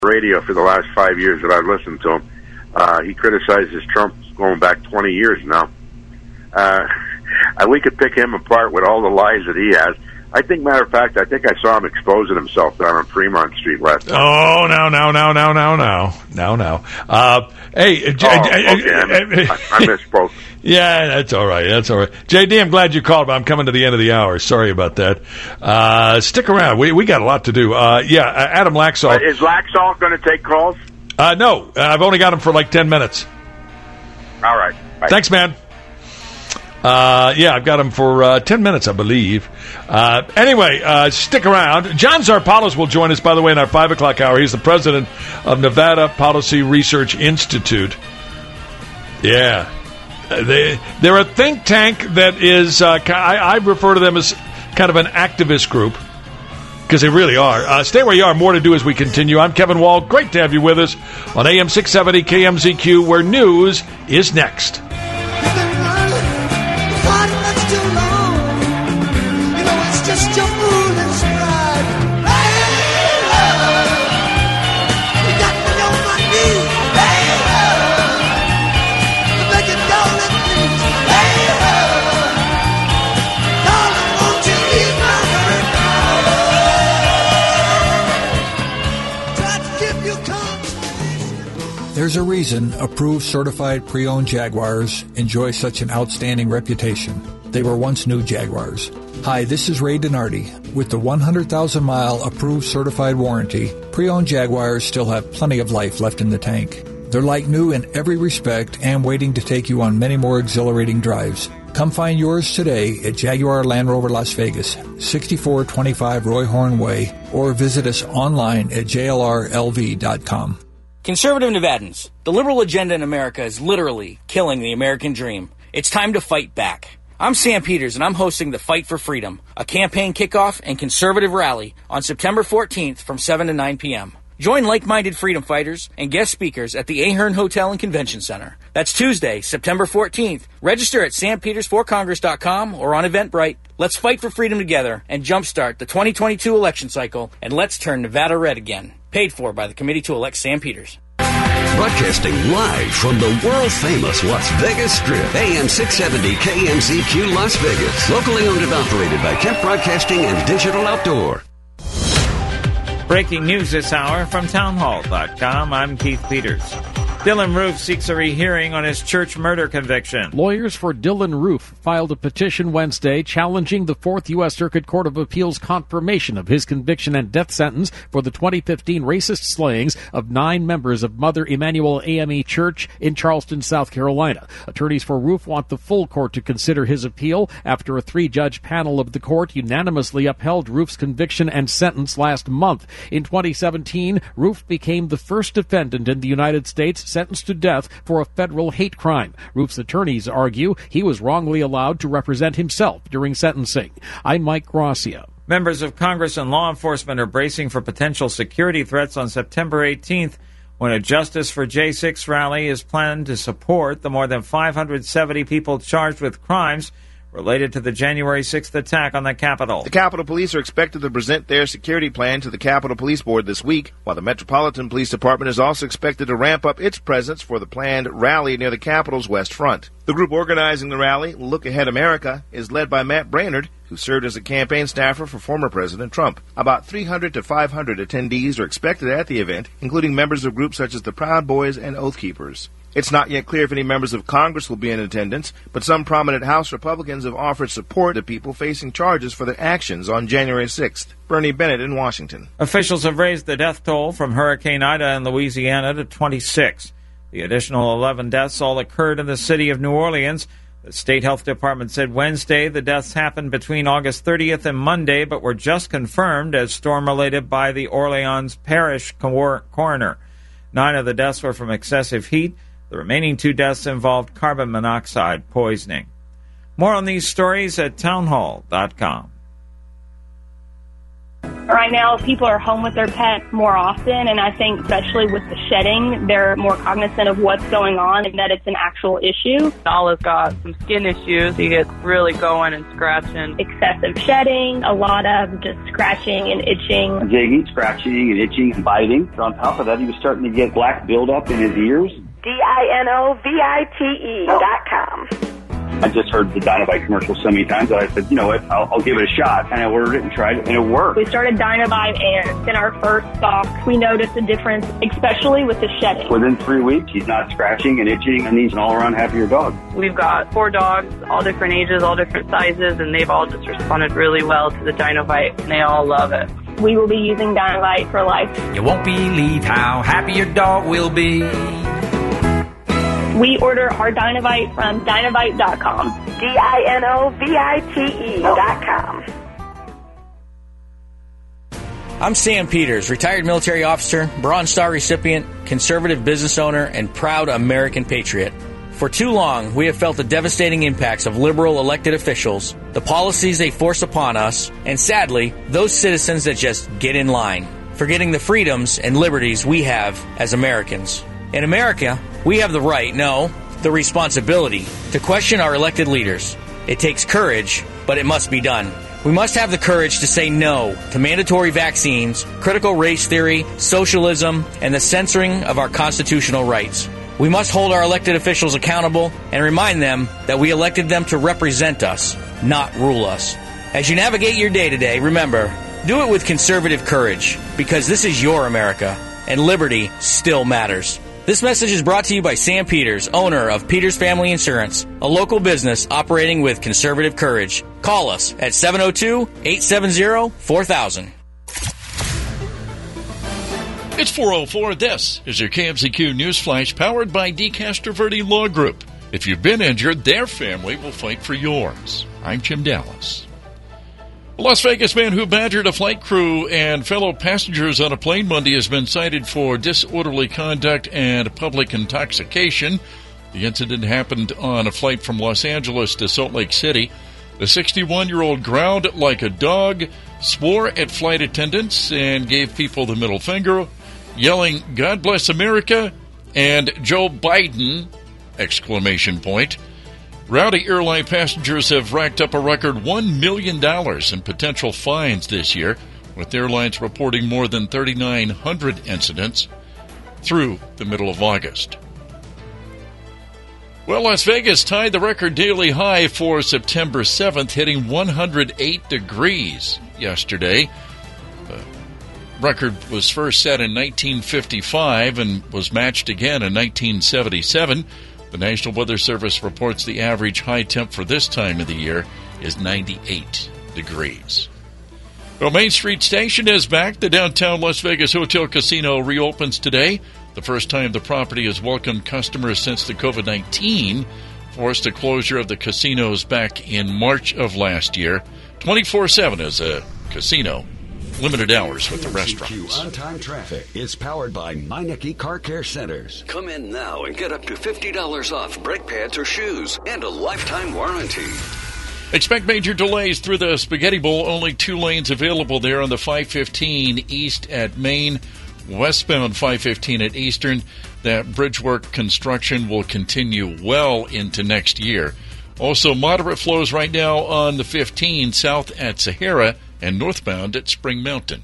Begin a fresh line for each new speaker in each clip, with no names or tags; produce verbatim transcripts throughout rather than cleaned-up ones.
radio for the last five years that I've listened to him. Uh, he criticizes Trump going back twenty years now. Uh, we could pick him apart with all the lies that he has. I think, matter of fact, I think I saw him exposing himself down on Fremont Street last night.
Oh, no, no, no, no, no, no, no, no. Uh, hey,
oh, okay, I, I misspoke.
Yeah, that's all right. That's all right. J D, I'm glad you called, but I'm coming to the end of the hour. Sorry about that. Uh, stick around. We we got a lot to do. Uh, yeah, uh, Adam Laxalt.
Uh, is Laxalt going to take calls?
Uh, no, I've only got him for like ten minutes.
All right. Bye.
Thanks, man. Uh, yeah, I've got him for uh, ten minutes, I believe. Uh, anyway, uh, stick around. John Zarpalos will join us, by the way, in our five o'clock hour. He's the president of Nevada Policy Research Institute. Yeah. They, they're a think tank that is, uh, I, I refer to them as kind of an activist group, because they really are. Uh, stay where you are. More to do as we continue. I'm Kevin Wall. Great to have you with us on A M six seventy K M Z Q, where news is next.
There's a reason approved certified pre-owned Jaguars enjoy such an outstanding reputation. They were once new Jaguars. Hi, this is Ray Donardi. With the one hundred thousand mile approved certified warranty, pre-owned Jaguars still have plenty of life left in the tank. They're like new in every respect and waiting to take you on many more exhilarating drives. Come find yours today at Jaguar Land Rover Las Vegas, sixty-four twenty-five Roy Horn Way, or visit us online at J L R L V dot com.
Conservative Nevadans, the liberal agenda in America is literally killing the American dream. It's time to fight back. I'm Sam Peters, and I'm hosting the Fight for Freedom, a campaign kickoff and conservative rally on September fourteenth from seven to nine p.m. Join like-minded freedom fighters and guest speakers at the Ahern Hotel and Convention Center. That's Tuesday, September fourteenth. Register at sam peters for congress dot com or on Eventbrite. Let's fight for freedom together and jumpstart the twenty twenty-two election cycle, and let's turn Nevada red again. Paid for by the Committee to Elect Sam Peters.
Broadcasting live from the world-famous Las Vegas Strip, A M six seventy K M Z Q Las Vegas. Locally owned and operated by Kemp Broadcasting and Digital Outdoor.
Breaking news this hour from townhall dot com. I'm Keith Peters. Dylan Roof seeks a rehearing on his church murder conviction.
Lawyers for Dylan Roof filed a petition Wednesday challenging the Fourth U S Circuit Court of Appeals' confirmation of his conviction and death sentence for the twenty fifteen racist slayings of nine members of Mother Emanuel A M E Church in Charleston, South Carolina. Attorneys for Roof want the full court to consider his appeal after a three-judge panel of the court unanimously upheld Roof's conviction and sentence last month. In twenty seventeen, Roof became the first defendant in the United States sentenced to death for a federal hate crime. Roof's attorneys argue he was wrongly allowed to represent himself during sentencing. I'm Mike Gracia.
Members of Congress and law enforcement are bracing for potential security threats on September eighteenth, when a Justice for J six rally is planned to support the more than five hundred seventy people charged with crimes related to the January sixth attack on the Capitol.
The Capitol Police are expected to present their security plan to the Capitol Police Board this week, while the Metropolitan Police Department is also expected to ramp up its presence for the planned rally near the Capitol's West Front. The group organizing the rally, Look Ahead America, is led by Matt Braynard, who served as a campaign staffer for former President Trump. About three hundred to five hundred attendees are expected at the event, including members of groups such as the Proud Boys and Oath Keepers. It's not yet clear if any members of Congress will be in attendance, but some prominent House Republicans have offered support to people facing charges for their actions on January sixth. Bernie Bennett in Washington.
Officials have raised the death toll from Hurricane Ida in Louisiana to twenty-six. The additional eleven deaths all occurred in the city of New Orleans. The state health department said Wednesday the deaths happened between August thirtieth and Monday, but were just confirmed as storm-related by the Orleans Parish coroner. Nine of the deaths were from excessive heat. The remaining two deaths involved carbon monoxide poisoning. More on these stories at townhall dot com.
All right. Right now, people are home with their pets more often, and I think especially with the shedding, they're more cognizant of what's going on and that it's an actual issue.
Nala's got some skin issues. He gets really going and scratching.
Excessive shedding, a lot of just scratching and itching.
Digging, scratching, and itching and biting. On top of that, he was starting to get black buildup in his ears.
D I N O V I T E dot com.
I just heard the Dinovite commercial so many times that I said, you know what, I'll, I'll give it a shot. And I ordered it and tried it, and it worked.
We started Dinovite, and in our first stock, we noticed a difference, especially with the shedding.
Within three weeks, he's not scratching and itching, and he's an all-around happier dog.
We've got four dogs, all different ages, all different sizes, and they've all just responded really well to the Dinovite, and they all love it.
We will be using Dinovite for life.
You won't believe how happy your dog will be.
We order our Dinovite from Dinovite dot com.
D I N O V I T E dot com.
I'm Sam Peters, retired military officer, Bronze Star recipient, conservative business owner, and proud American patriot. For too long, we have felt the devastating impacts of liberal elected officials, the policies they force upon us, and sadly, those citizens that just get in line, forgetting the freedoms and liberties we have as Americans. In America, we have the right, no, the responsibility, to question our elected leaders. It takes courage, but it must be done. We must have the courage to say no to mandatory vaccines, critical race theory, socialism, and the censoring of our constitutional rights. We must hold our elected officials accountable and remind them that we elected them to represent us, not rule us. As you navigate your day-to-day, remember, do it with conservative courage, because this is your America, and liberty still matters. This message is brought to you by Sam Peters, owner of Peters Family Insurance, a local business operating with conservative courage. Call us at seven oh two, eight seven zero, four thousand.
It's four oh four. This is your K M Z Q News Flash powered by D. Castroverde Law Group. If you've been injured, their family will fight for yours. I'm Jim Dallas. A Las Vegas man who badgered a flight crew and fellow passengers on a plane Monday has been cited for disorderly conduct and public intoxication. The incident happened on a flight from Los Angeles to Salt Lake City. The sixty-one-year-old growled like a dog, swore at flight attendants, and gave people the middle finger, yelling, "God bless America," and "Joe Biden!" exclamation point. Rowdy airline passengers have racked up a record one million dollars in potential fines this year, with airlines reporting more than thirty-nine hundred incidents through the middle of August. Well, Las Vegas tied the record daily high for September seventh, hitting one hundred eight degrees yesterday. The record was first set in nineteen fifty-five and was matched again in nineteen seventy-seven. The National Weather Service reports the average high temp for this time of the year is ninety-eight degrees. Well, Main Street Station is back. The downtown Las Vegas Hotel Casino reopens today. The first time the property has welcomed customers since the covid nineteen forced a closure of the casinos back in March of last year. twenty-four seven is a casino. Limited hours with the restaurants.
On-time traffic is powered by Meineke Car Care Centers. Come in now and get up to fifty dollars off brake pads or shoes and a lifetime warranty.
Expect major delays through the Spaghetti Bowl. Only two lanes available there on the five fifteen east at Main. Westbound five fifteen at Eastern. That bridge work construction will continue well into next year. Also, moderate flows right now on the fifteen south at Sahara and northbound at Spring Mountain.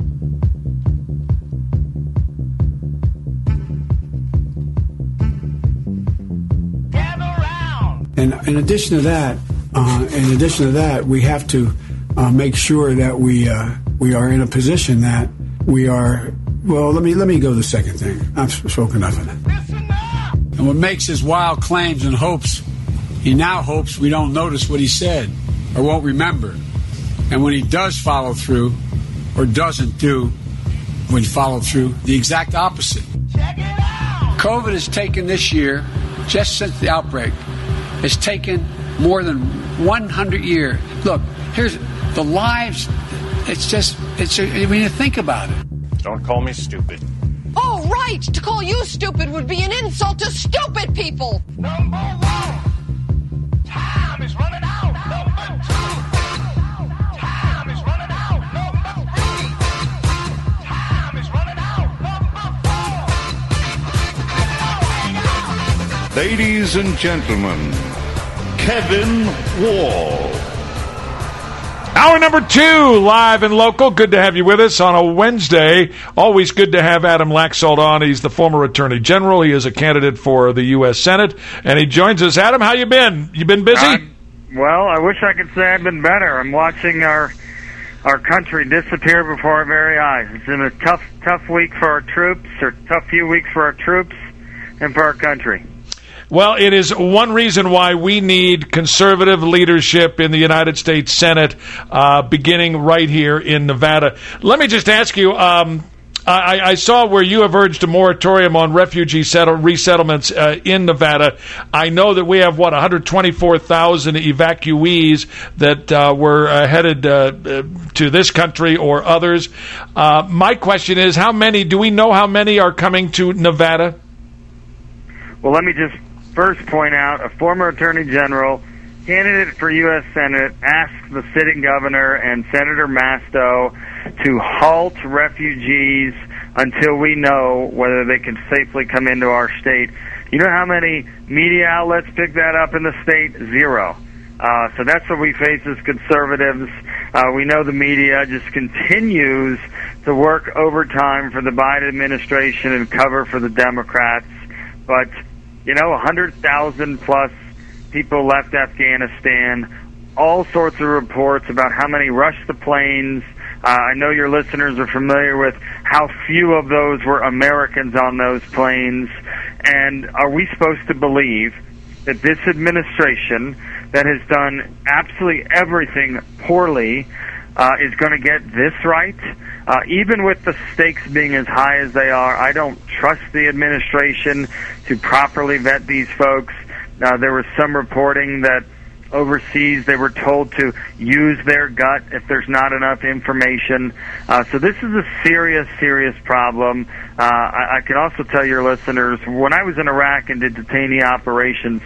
And in addition to that, uh, in addition to that, we have to uh, make sure that we uh, we are in a position that we are. Well, let me let me go to the second thing. I've spoken enough of it. And what makes his wild claims and hopes, he now hopes we don't notice what he said or won't remember. And when he does follow through or doesn't do when followed through, the exact opposite. Check it out. COVID has taken this year, just since the outbreak, has taken more than one hundred years. Look, here's the lives. It's just, it's. I mean, think about it.
Don't call me stupid.
Oh, right. To call you stupid would be an insult to stupid people.
Number one. Time is running out. Number two. Time is running out. Number three.
Ladies and gentlemen, Kevin Wall.
Hour number two, live and local. Good to have you with us on a Wednesday. Always good to have Adam Laxalt on. He's the former Attorney General. He is a candidate for the U S Senate, and he joins us. Adam, how you been? You been busy?
Uh, well, I wish I could say I've been better. I'm watching our our country disappear before our very eyes. It's been a tough, tough week for our troops, or tough few weeks for our troops and for our country.
Well, it is one reason why we need conservative leadership in the United States Senate, uh, beginning right here in Nevada. Let me just ask you, um, I, I saw where you have urged a moratorium on refugee settle, resettlements uh, in Nevada. I know that we have, what, one hundred twenty-four thousand evacuees that uh, were uh, headed uh, to this country or others. Uh, my question is, how many, do we know how many are coming to Nevada?
Well, let me just first point out, a former Attorney General, candidate for U S Senate, asked the sitting governor and Senator Masto to halt refugees until we know whether they can safely come into our state. You know how many media outlets pick that up in the state? Zero. Uh, so that's what we face as conservatives. Uh, we know the media just continues to work overtime for the Biden administration and cover for the Democrats. But You know, one hundred thousand plus people left Afghanistan, all sorts of reports about how many rushed the planes. Uh, I know your listeners are familiar with how few of those were Americans on those planes. And are we supposed to believe that this administration that has done absolutely everything poorly uh, is going to get this right? Uh, even with the stakes being as high as they are, I don't trust the administration to properly vet these folks. Uh, there was some reporting that overseas they were told to use their gut if there's not enough information. Uh, so this is a serious, serious problem. Uh, I, I can also tell your listeners, when I was in Iraq and did detainee operations,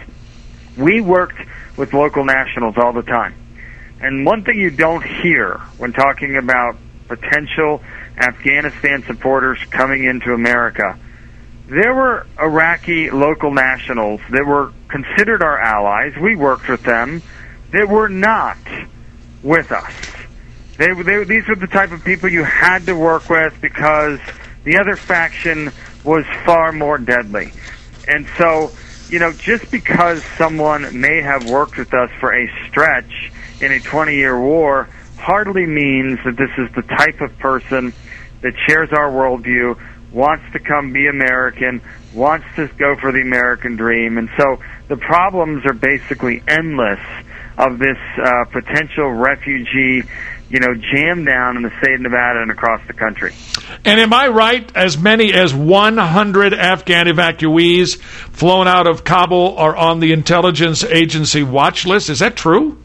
we worked with local nationals all the time. And one thing you don't hear when talking about potential Afghanistan supporters coming into America, there were Iraqi local nationals that were considered our allies. We worked with them. That were not with us. They, they, these were the type of people you had to work with because the other faction was far more deadly. And so, you know, just because someone may have worked with us for a stretch in a twenty-year war hardly means that this is the type of person that shares our worldview, wants to come be American, wants to go for the American dream. And so the problems are basically endless of this uh, potential refugee, you know, jam down in the state of Nevada and across the country.
And am I right, as many as one hundred Afghan evacuees flown out of Kabul are on the intelligence agency watch list? Is that true?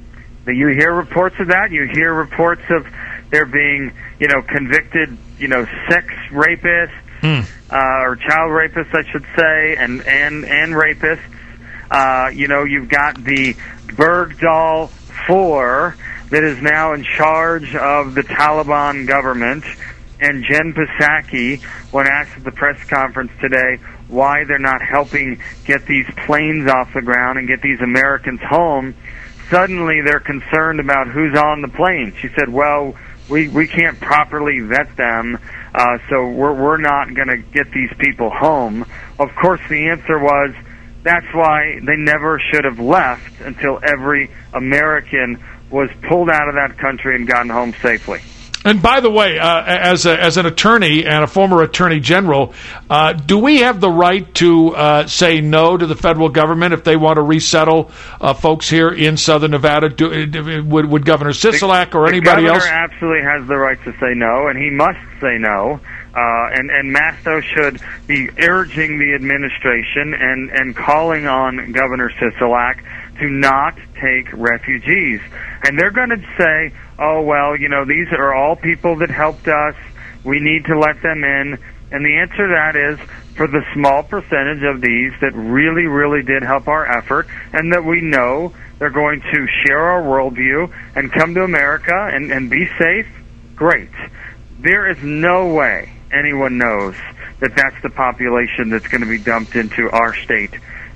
You hear reports of that. You hear reports of there being, you know, convicted, you know, sex rapists, mm. uh, or child rapists, I should say, and, and, and rapists. Uh, you know, you've got the Bergdahl Four that is now in charge of the Taliban government, and Jen Psaki, when asked at the press conference today why they're not helping get these planes off the ground and get these Americans home, suddenly they're concerned about who's on the plane. She said, well, we, we can't properly vet them, uh, so we're, we're not going to get these people home. Of course, the answer was, that's why they never should have left until every American was pulled out of that country and gotten home safely.
And by the way, uh, as a, as an attorney and a former attorney general, uh, do we have the right to uh, say no to the federal government if they want to resettle uh, folks here in Southern Nevada? Do, would, would Governor Sisolak or anybody else?
The governor absolutely has the right to say no, and he must say no. Uh, and, and Masto should be urging the administration and, and calling on Governor Sisolak to not take refugees. And they're going to say, oh, well, you know, these are all people that helped us. We need to let them in. And the answer to that is, for the small percentage of these that really, really did help our effort and that we know they're going to share our worldview and come to America and, and be safe, great. There is no way anyone knows that that's the population that's going to be dumped into our state.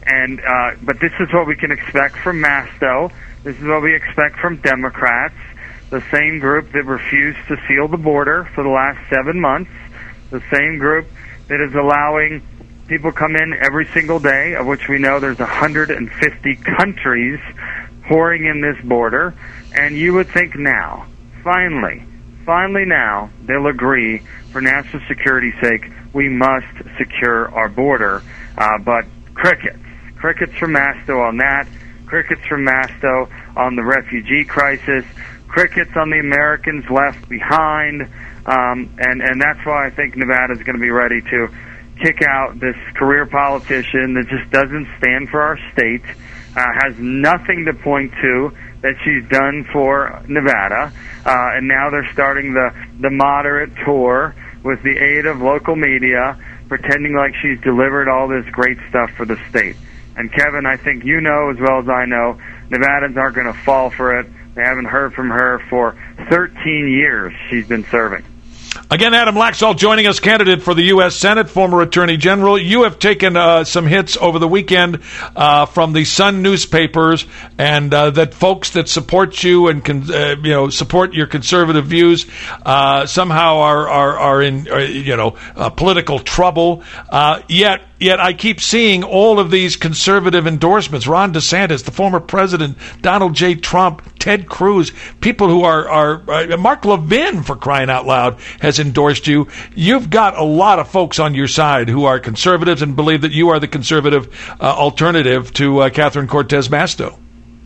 and uh, but this is what we can expect from Masto. This is what we expect from Democrats, the same group that refused to seal the border for the last seven months, the same group that is allowing people come in every single day, of which we know there's one hundred fifty countries pouring in this border. And you would think now, finally, finally now, they'll agree, for national security's sake, we must secure our border. Uh, but crickets. Crickets from Masto on that. Crickets from Masto on the refugee crisis. Crickets on the Americans left behind. Um, and, and that's why I think Nevada is going to be ready to kick out this career politician that just doesn't stand for our state, uh, has nothing to point to that she's done for Nevada, uh, and now they're starting the, the moderate tour with the aid of local media, pretending like she's delivered all this great stuff for the state. And Kevin, I think you know as well as I know, Nevadans aren't going to fall for it. They haven't heard from her for thirteen years she's been serving.
Again, Adam Laxalt joining us, candidate for the U S Senate, former Attorney General. You have taken uh, some hits over the weekend uh, from the Sun newspapers, and uh, that folks that support you and con- uh, you know support your conservative views uh, somehow are are, are in uh, you know uh, political trouble. Uh, yet. Yet I keep seeing all of these conservative endorsements. Ron DeSantis, the former president, Donald J. Trump, Ted Cruz, people who are, are uh, Mark Levin, for crying out loud, has endorsed you. You've got a lot of folks on your side who are conservatives and believe that you are the conservative uh, alternative to uh, Catherine Cortez Masto.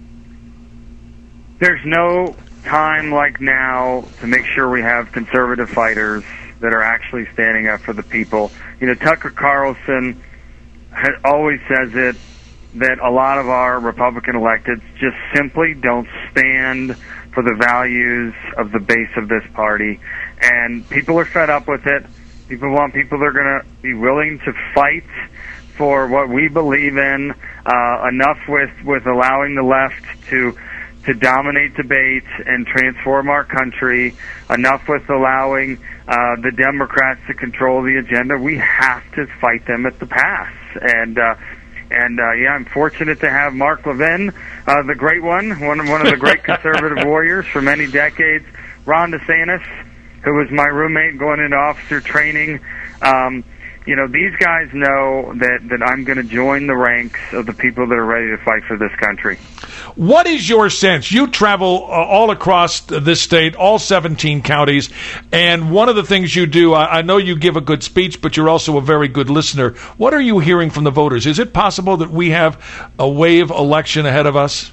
There's no time like now to make sure we have conservative fighters that are actually standing up for the people. You know, Tucker Carlson ha- always says it, that a lot of our Republican electeds just simply don't stand for the values of the base of this party. And people are fed up with it. People want people that are going to be willing to fight for what we believe in, uh, enough with, with allowing the left to to dominate debate and transform our country, enough with allowing uh, the Democrats to control the agenda. We have to fight them at the pass. And uh, and uh, yeah, I'm fortunate to have Mark Levin, uh, the great one, one, one of the great conservative warriors for many decades. Ron DeSantis, who was my roommate going into officer training. Um, you know, these guys know that, that I'm going to join the ranks of the people that are ready to fight for this country.
What is your sense? You travel uh, all across this state, all seventeen counties, and one of the things you do, I, I know you give a good speech, but you're also a very good listener. What are you hearing from the voters? Is it possible that we have a wave election ahead of us?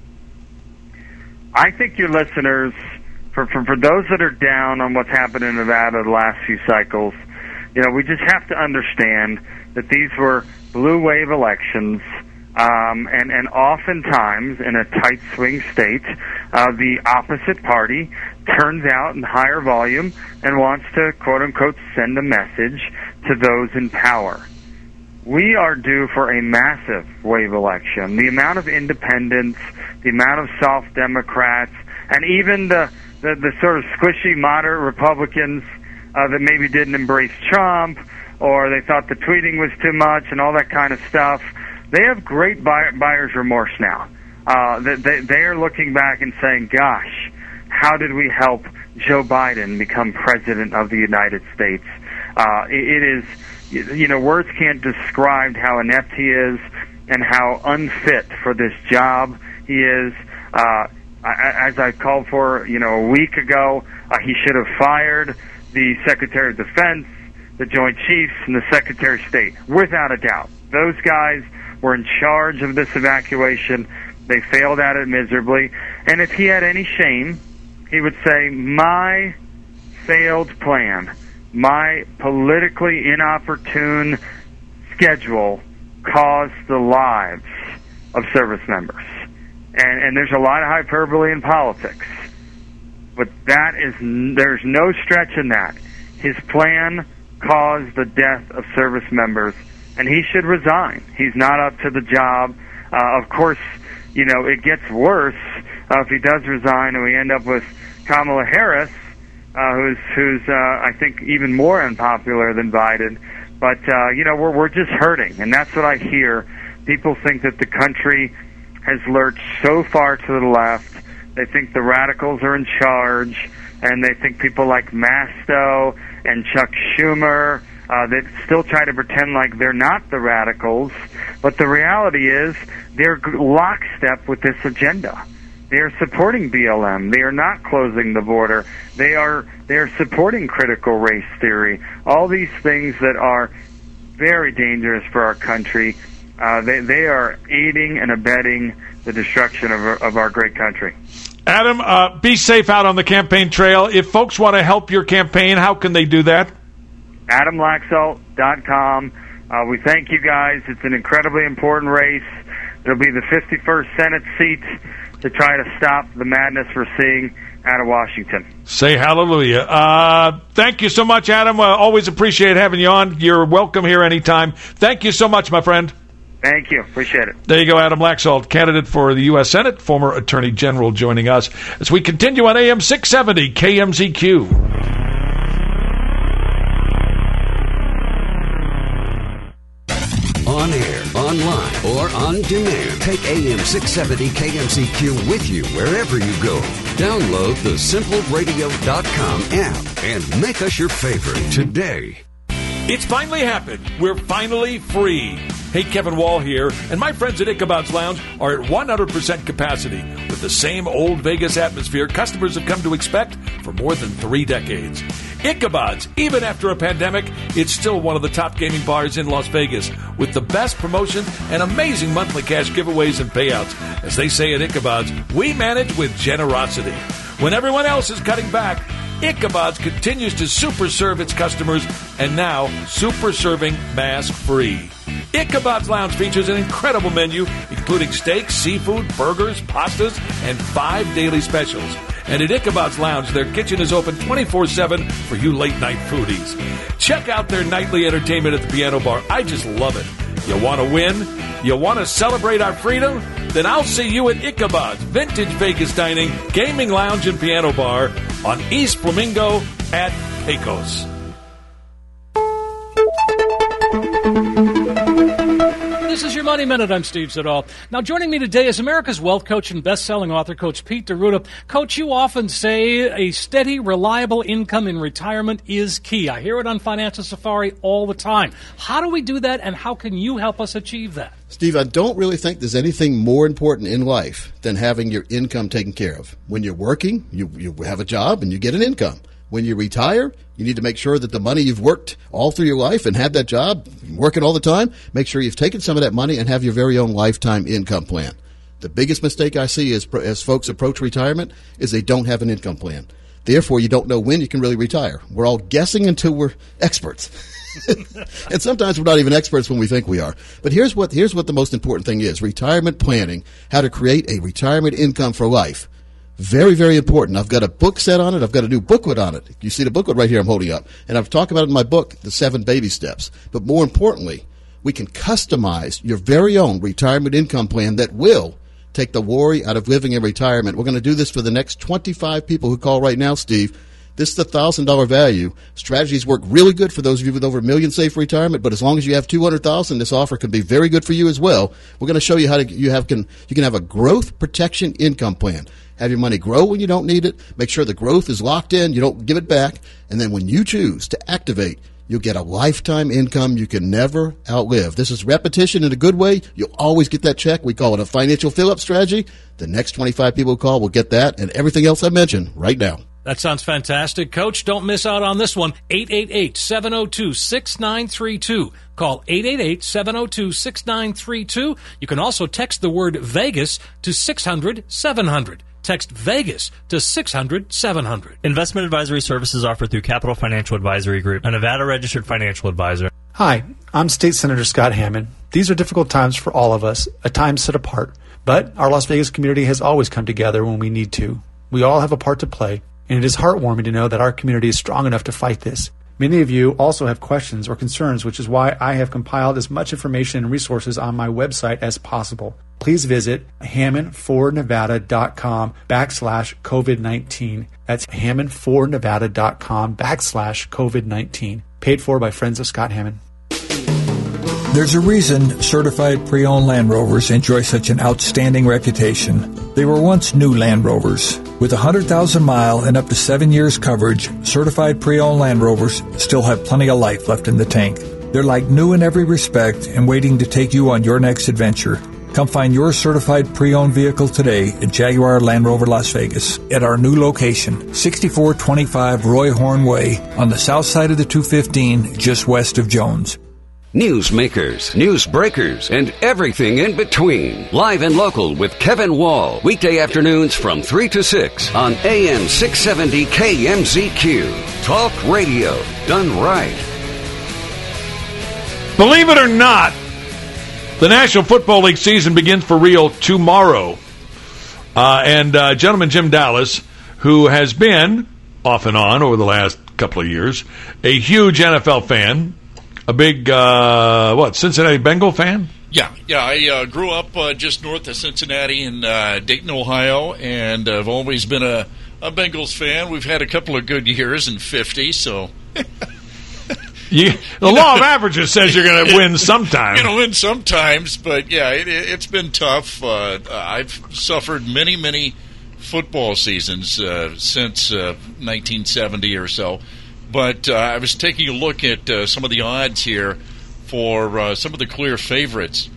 I think your listeners, for, for, for those that are down on what's happened in Nevada the last few cycles, you know, we just have to understand that these were blue wave elections, um, and, and oftentimes in a tight swing state, uh, the opposite party turns out in higher volume and wants to, quote unquote, send a message to those in power. We are due for a massive wave election. The amount of independents, the amount of soft Democrats, and even the, the, the sort of squishy moderate Republicans Uh, that maybe didn't embrace Trump, or they thought the tweeting was too much and all that kind of stuff. They have great buy- buyer's remorse now. Uh, they, they are looking back and saying, gosh, how did we help Joe Biden become president of the United States? Uh, it, it is, you know, words can't describe how inept he is and how unfit for this job he is. Uh, as I called for, you know, a week ago, uh, he should have fired the Secretary of Defense, the Joint Chiefs, and the Secretary of State, without a doubt. Those guys were in charge of this evacuation. They failed at it miserably. And if he had any shame, he would say, my failed plan, my politically inopportune schedule caused the lives of service members. And, and there's a lot of hyperbole in politics. But that is, there's no stretch in that. His plan caused the death of service members, and he should resign. He's not up to the job. Uh, of course, you know, it gets worse uh, if he does resign and we end up with Kamala Harris, uh, who's, who's uh, I think, even more unpopular than Biden. But, uh, you know, we're, we're just hurting, and that's what I hear People think that the country has lurched so far to the left. They think the radicals are in charge, and they think people like Masto and Chuck Schumer uh, that still try to pretend like they're not the radicals. But the reality is they're lockstep with this agenda. They are supporting B L M. They are not closing the border. They are they are supporting critical race theory. All these things that are very dangerous for our country. Uh, they they are aiding and abetting the destruction of our, of our great country.
Adam, uh, be safe out on the campaign trail. If folks want to help your campaign, how can they do that?
Adam Laxalt dot com. Uh, we thank you guys. It's an incredibly important race. It'll be the fifty-first Senate seat to try to stop the madness we're seeing out of Washington.
Say hallelujah. Uh, thank you so much, Adam. Uh, always appreciate having you on. You're welcome here anytime. Thank you so much, my friend.
Thank you. Appreciate it.
There you go, Adam Laxalt, candidate for the U S Senate, former Attorney General, joining us as we continue on A M six seventy K M Z Q.
On air, online, or on demand. Take A M six seventy K M Z Q with you wherever you go. Download the simple radio dot com app and make us your favorite today.
It's finally happened. We're finally free. Hey, Kevin Wall here, and my friends at Ichabod's Lounge are at one hundred percent capacity with the same old Vegas atmosphere customers have come to expect for more than three decades. Ichabod's, even after a pandemic, it's still one of the top gaming bars in Las Vegas with the best promotions and amazing monthly cash giveaways and payouts. As they say at Ichabod's, we manage with generosity. When everyone else is cutting back, Ichabod's continues to super serve its customers and now super serving mask free. Ichabod's Lounge features an incredible menu, including steaks, seafood, burgers, pastas, and five daily specials. And at Ichabod's Lounge, their kitchen is open twenty-four seven for you late-night foodies. Check out their nightly entertainment at the piano bar. I just love it. You want to win? You want to celebrate our freedom? Then I'll see you at Ichabod's Vintage Vegas Dining, Gaming Lounge, and Piano Bar on East Flamingo at Pecos.
This is your Money Minute. I'm Steve Siddall. Now, joining me today is America's wealth coach and best-selling author, Coach Pete D'Arruda. Coach, you often say a steady, reliable income in retirement is key. I hear it on Financial Safari all the time. How do we do that, and how can you help us achieve that?
Steve, I don't really think there's anything more important in life than having your income taken care of. When you're working, you, you have a job and you get an income. When you retire, you need to make sure that the money you've worked all through your life and had that job, working all the time, make sure you've taken some of that money and have your very own lifetime income plan. The biggest mistake I see is, as folks approach retirement is they don't have an income plan. Therefore, you don't know when you can really retire. We're all guessing until we're experts. And sometimes we're not even experts when we think we are. But here's what here's what the most important thing is. Retirement planning, how to create a retirement income for life. Very, very important. I've got a book set on it. I've got a new booklet on it. You see the booklet right here I'm holding up. And I've talked about it in my book, The Seven Baby Steps. But more importantly, we can customize your very own retirement income plan that will take the worry out of living in retirement. We're going to do this for the next twenty-five people who call right now, Steve. This is the one thousand dollars value. Strategies work really good for those of you with over a million safe retirement, but as long as you have two hundred thousand dollars, this offer can be very good for you as well. We're going to show you how to you have can you can have a growth protection income plan. Have your money grow when you don't need it. Make sure the growth is locked in. You don't give it back. And then when you choose to activate, you'll get a lifetime income you can never outlive. This is repetition in a good way. You'll always get that check. We call it a financial fill-up strategy. The next twenty-five people who call will get that and everything else I mentioned right now.
That sounds fantastic. Coach, don't miss out on this one. eight eight eight, seven oh two, six nine three two. Call eight eight eight, seven oh two, six nine three two. You can also text the word Vegas to six hundred, seven hundred. Text Vegas to six hundred, seven hundred.
Investment advisory services offered through Capital Financial Advisory Group, a Nevada-registered financial advisor.
Hi, I'm State Senator Scott Hammond. These are difficult times for all of us, a time set apart. But our Las Vegas community has always come together when we need to. We all have a part to play, and it is heartwarming to know that our community is strong enough to fight this. Many of you also have questions or concerns, which is why I have compiled as much information and resources on my website as possible. Please visit hammond for nevada dot com backslash COVID nineteen. That's hammond for nevada dot com backslash COVID nineteen. Paid for by friends of Scott Hammond.
There's a reason certified pre-owned Land Rovers enjoy such an outstanding reputation. They were once new Land Rovers. With one hundred thousand mile and up to seven years coverage, certified pre-owned Land Rovers still have plenty of life left in the tank. They're like new in every respect and waiting to take you on your next adventure. Come find your certified pre-owned vehicle today at Jaguar Land Rover Las Vegas at our new location, sixty-four twenty-five Roy Horn Way on the south side of the two fifteen, just west of Jones.
Newsmakers, news breakers, and everything in between. Live and local with Kevin Wall. Weekday afternoons from three to six on A M six seventy K M Z Q. Talk radio done right.
Believe it or not, the National Football League season begins for real tomorrow. Uh, and uh, gentleman Jim Dallas, who has been, off and on over the last couple of years, a huge N F L fan, a big, uh, what, Cincinnati Bengal fan?
Yeah, yeah. I uh, grew up uh, just north of Cincinnati in uh, Dayton, Ohio, and I've always been a, a Bengals fan. We've had a couple of good years in fifty, so...
You, the law of averages says you're going to win sometime.
You're going to win sometimes, but yeah, it, it's been tough. Uh, I've suffered many, many football seasons uh, since uh, nineteen seventy or so. But uh, I was taking a look at uh, some of the odds here for uh, some of the clear favorites.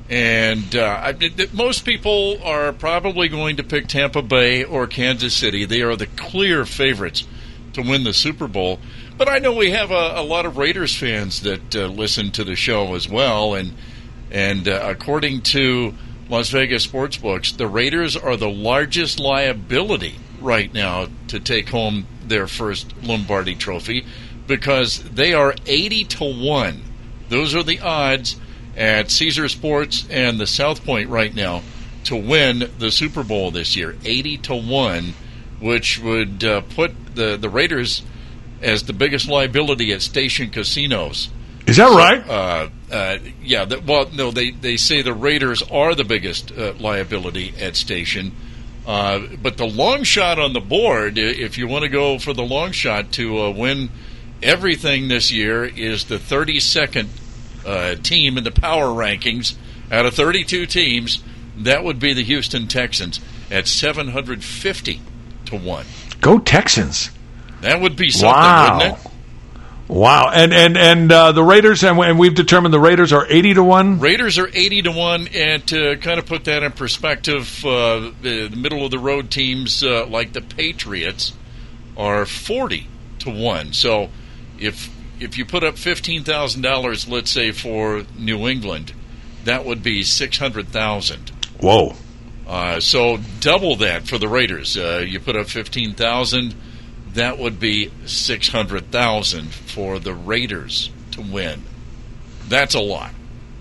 And uh, I, it, most people are probably going to pick Tampa Bay or Kansas City. They are the clear favorites to win the Super Bowl. But I know we have a, a lot of Raiders fans that uh, listen to the show as well, and and uh, according to Las Vegas Sportsbooks, the Raiders are the largest liability right now to take home their first Lombardi Trophy because they are eighty to one. Those are the odds at Caesar Sports and the South Point right now to win the Super Bowl this year, eighty to one, which would uh, put the, the Raiders as the biggest liability at station casinos.
Is that
so,
right?
Uh, uh, yeah. The, well, no, they, they say the Raiders are the biggest uh, liability at station. Uh, but the long shot on the board, if you want to go for the long shot to uh, win everything this year, is the thirty-second uh, team in the power rankings out of thirty-two teams. That would be the Houston Texans at seven hundred fifty to one.
Go Texans.
That would be something,
wow.
wouldn't it?
Wow. And and and uh, the Raiders, and, and we've determined the Raiders are eighty to one?
Raiders are eighty to one, and to kind of put that in perspective, uh, the, the middle-of-the-road teams uh, like the Patriots are forty to one. So if if you put up fifteen thousand dollars, let's say, for New England, that would be six hundred thousand dollars.
Whoa.
Uh, so double that for the Raiders. Uh, you put up fifteen thousand dollars. That would be six hundred thousand dollars for the Raiders to win. That's a lot.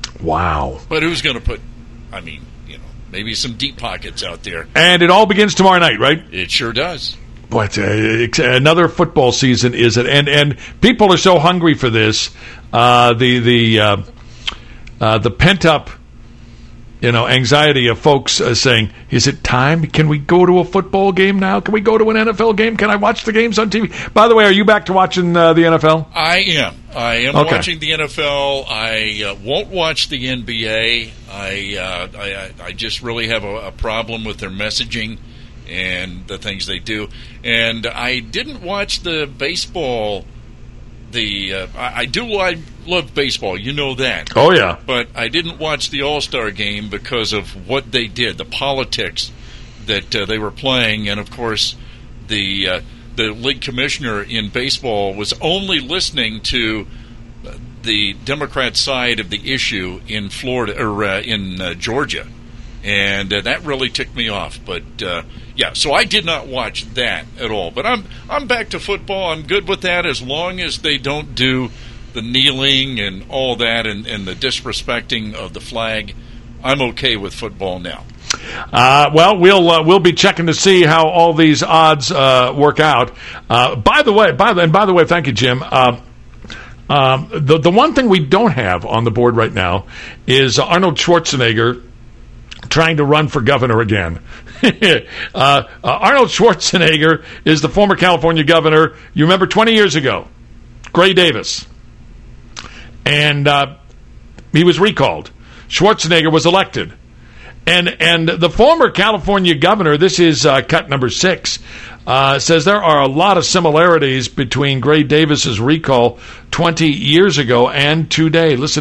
Wow.
But who's going to put, I mean, you know, maybe some deep pockets out there.
And it all begins tomorrow night, right?
It sure does.
But uh, another football season is it? And and people are so hungry for this. Uh, the the uh, uh, the pent up, you know, anxiety of folks uh, saying, "Is it time? Can we go to a football game now? Can we go to an N F L game? Can I watch the games on T V?" By the way, are you back to watching uh, the N F L?
I am. I am
okay.
watching the N F L. I uh, won't watch the N B A. I uh, I, I just really have a, a problem with their messaging and the things they do. And I didn't watch the baseball. The uh, I, I do I love baseball, you know that.
Oh yeah.
But I didn't watch the All-Star game because of what they did, the politics that uh, they were playing, and of course the uh, the league commissioner in baseball was only listening to the Democrat side of the issue in Florida or uh, in uh, Georgia, and uh, that really ticked me off. But uh, yeah, so I did not watch that at all. But I'm I'm back to football. I'm good with that as long as they don't do the kneeling and all that and, and the disrespecting of the flag. I'm okay with football now.
Uh, well, we'll uh, we'll be checking to see how all these odds uh, work out. Uh, by the way, by the and by the way, thank you, Jim. Uh, um, the the one thing we don't have on the board right now is Arnold Schwarzenegger trying to run for governor again. uh, uh, Arnold Schwarzenegger is the former California governor. You remember twenty years ago, Gray Davis. And uh, He was recalled. Schwarzenegger was elected. And and the former California governor, this is uh, cut number six, uh, says there are a lot of similarities between Gray Davis's recall twenty years ago and today. Listen.